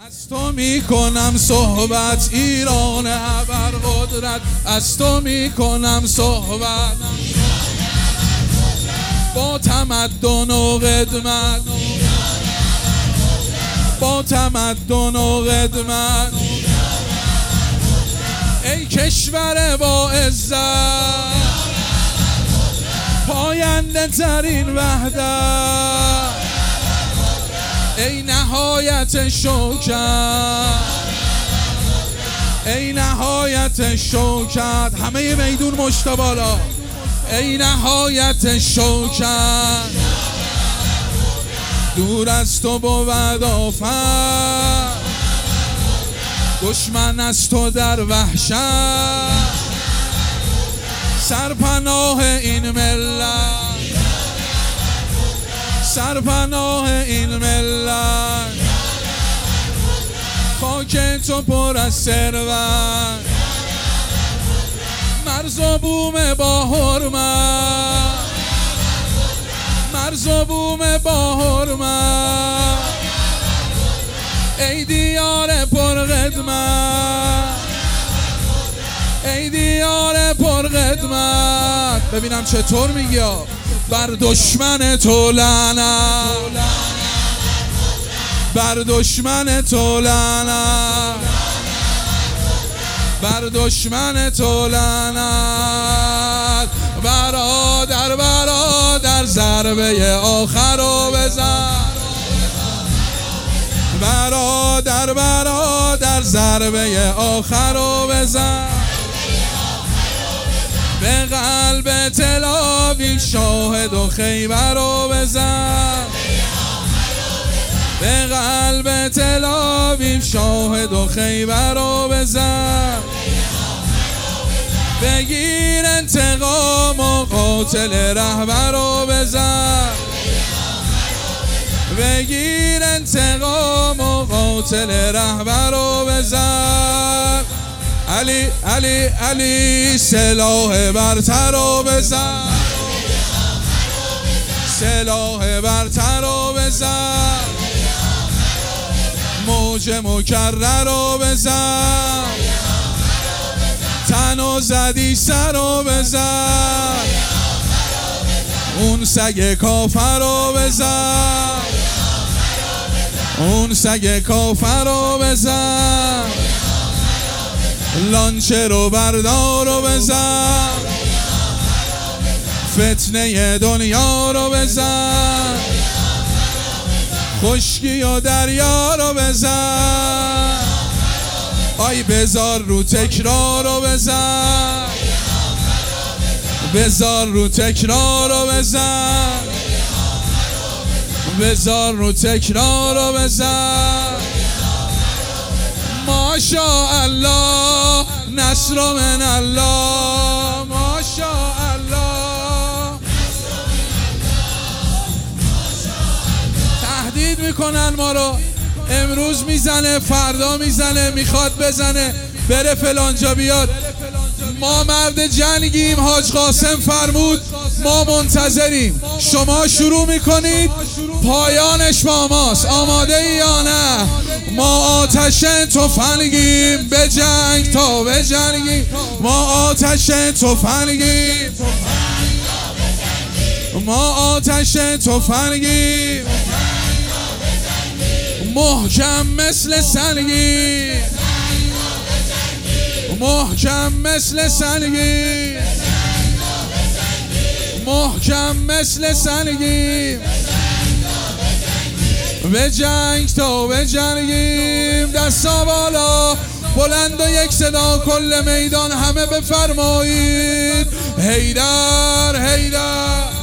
از تو میکنم صحبت ایران ابر قدرت، از تو میکنم صحبت با تمدن و قدمت، با تمدن و قدمت. ای کشور با عزت، پاینده ترین وحدت، ای نهایت شوکت، ای نهایت شوکت. همه میدون مشت بالا. ای نهایت شوکت، دور از تو بود آفت، دشمن از تو در وحشت، سرپناه این ملت، سرپناه این ملت. خاک تو پر از ثروت، مرز و بوم با حرمت، مرز و بوم با حرمت. ای دیار پر قدمت، ای دیار پر قدمت. ببینم چطور میگی. بر دشمن تو لعنت، بر دشمن تو لعنت، بر دشمن تو لعنت. برادر برادر ضربه آخر رو بزن، برادر برادر ضربه آخر رو بزن. به قلب تل آویو شاهد و خیبر رو بزن، به قلب تل آویو شاهد و خیبر رو بزن. بگیر انتقام و قاتل رهبر رو بزن، بگیر انتقام و قاتل رهبر رو بزن. علی علی علی سلاح برتر رو بزن، سلاح برتر رو بزن. موج مکرر رو بزن، تن و زدی سر رو بزن. اون سگ کافر رو بزن، اون سگ کافر رو بزن. لانچه رو بردار رو بزن، فتنه دنیا رو بزن. خشکی و دریا رو بزن، آی بذار رو تکرار رو بزن، بذار رو تکرار رو بزن، بذار رو تکرار رو بزن. ماشاءالله نصر من الله، ماشاءالله. تهدید میکنن ما رو، امروز میزنه فردا میزنه، میخواد بزنه بره فلانجا بیاد. ما مرد جنگیم، حاج قاسم فرمود، ما منتظریم. شما شروع میکنید، پایانش با ماست. آماده ای یا نه؟ ما آتش تفنگیم، به جنگ تا بجنگیم. ما آتش تفنگیم، ما آتش تفنگیم. محکم مثل سنگی، محکم مثل سنگی، محکم مثل سنگی. به جنگ تا به جنگیم. دستا بالا بلند و یک صدا کل میدان همه بفرمایید حیدر حیدر.